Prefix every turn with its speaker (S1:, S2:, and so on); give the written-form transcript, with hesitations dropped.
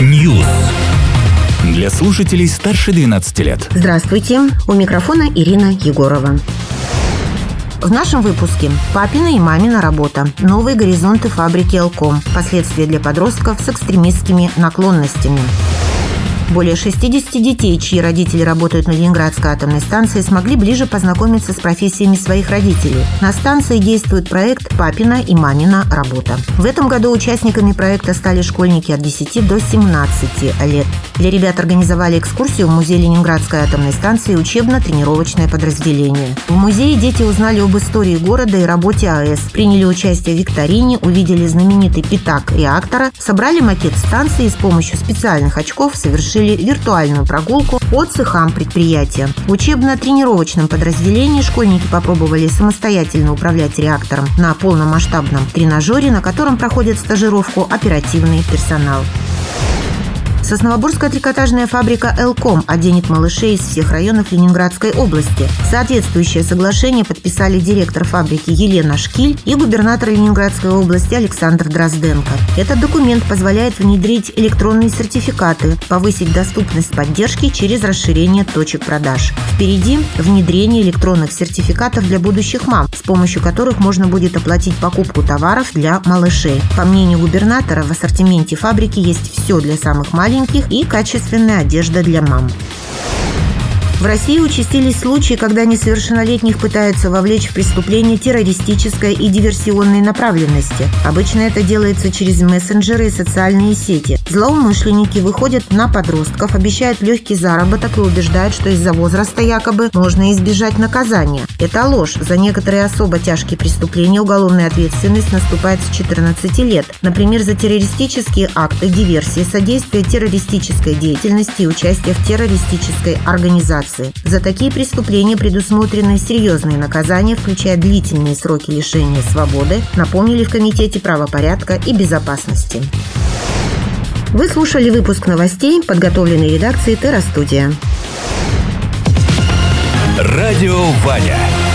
S1: News. Для слушателей старше 12 лет.
S2: Здравствуйте, у микрофона Ирина Егорова. В нашем выпуске папина и мамина работа, новые горизонты фабрики Элком, последствия для подростков с экстремистскими наклонностями. Более 60 детей, чьи родители работают на Ленинградской атомной станции, смогли ближе познакомиться с профессиями своих родителей. На станции действует проект «Папина и мамина работа». В этом году участниками проекта стали школьники от 10 до 17 лет. Для ребят организовали экскурсию в музей Ленинградской атомной станции «Учебно-тренировочное подразделение». В музее дети узнали об истории города и работе АЭС, приняли участие в викторине, увидели знаменитый пятак реактора, собрали макет станции и с помощью специальных очков совершили виртуальную прогулку по цехам предприятия. В учебно-тренировочном подразделении школьники попробовали самостоятельно управлять реактором на полномасштабном тренажере, на котором проходит стажировку оперативный персонал. Сосновоборская трикотажная фабрика «Элком» оденет малышей из всех районов Ленинградской области. Соответствующее соглашение подписали директор фабрики Елена Шкиль и губернатор Ленинградской области Александр Дрозденко. Этот документ позволяет внедрить электронные сертификаты, повысить доступность поддержки через расширение точек продаж. Впереди внедрение электронных сертификатов для будущих мам, с помощью которых можно будет оплатить покупку товаров для малышей. По мнению губернатора, в ассортименте фабрики есть все для самых маленьких и качественная одежда для мам. В России участились случаи, когда несовершеннолетних пытаются вовлечь в преступление террористической и диверсионной направленности. Обычно это делается через мессенджеры и социальные сети. Злоумышленники выходят на подростков, обещают легкий заработок и убеждают, что из-за возраста якобы можно избежать наказания. Это ложь. За некоторые особо тяжкие преступления уголовная ответственность наступает с 14 лет. Например, за террористические акты, диверсии, содействие террористической деятельности и участие в террористической организации. За такие преступления предусмотрены серьезные наказания, включая длительные сроки лишения свободы, напомнили в Комитете правопорядка и безопасности. Вы слушали выпуск новостей, подготовленный редакцией Терра Студия.
S1: Радио Ваня.